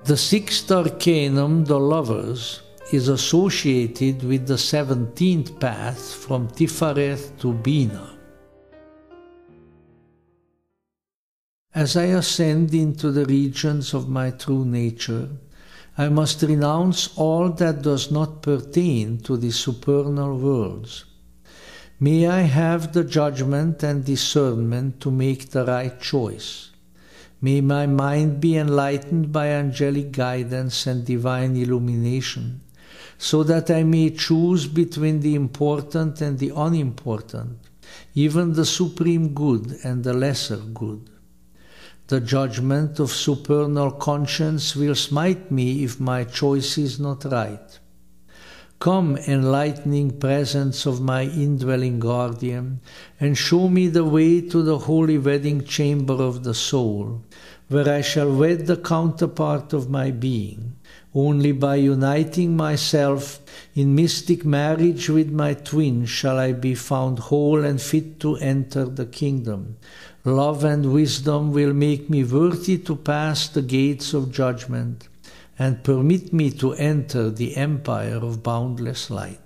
The sixth arcanum, the Lovers, is associated with the 17th path from Tifereth to Bina. As I ascend into the regions of my true nature, I must renounce all that does not pertain to the supernal worlds. May I have the judgment and discernment to make the right choice. May my mind be enlightened by angelic guidance and divine illumination, so that I may choose between the important and the unimportant, even the supreme good and the lesser good. The judgment of supernal conscience will smite me if my choice is not right. Come, enlightening presence of my indwelling guardian, and show me the way to the holy wedding chamber of the soul, where I shall wed the counterpart of my being. Only by uniting myself in mystic marriage with my twin shall I be found whole and fit to enter the kingdom. Love and wisdom will make me worthy to pass the gates of judgment and permit me to enter the empire of boundless light.